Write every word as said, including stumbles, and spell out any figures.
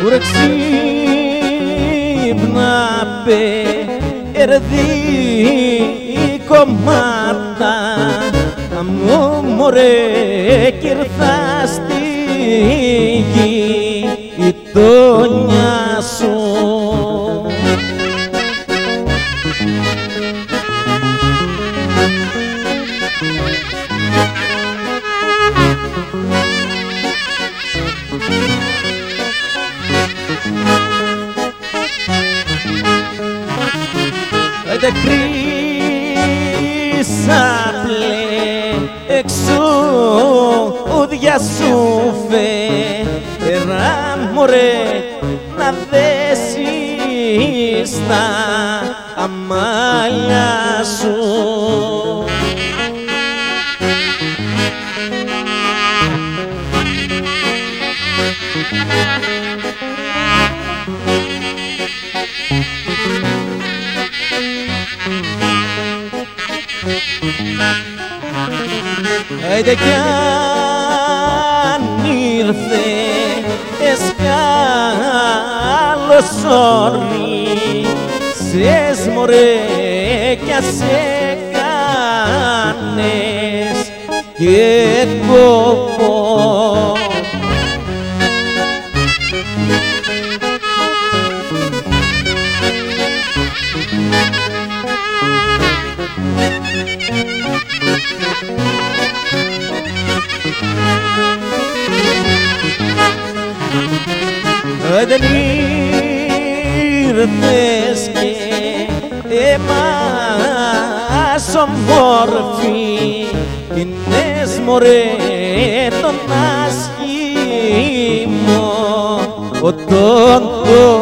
Ουρε ξύπνα παιδί κομμάτα μου μωρέ κι ήρθα στη γη η τόνια σου. Δε κρίσαπλε εξούδια σου φέρα μωρέ να δέσεις τα αμάλια σου. Άιντε κι αν ήρθε εσκάλωσορίσες μωρέ κι ας έκανες και κόπο. Δεν ήρθες και εμάς ομόρφη πίνες μωρέ τον άσχημο τον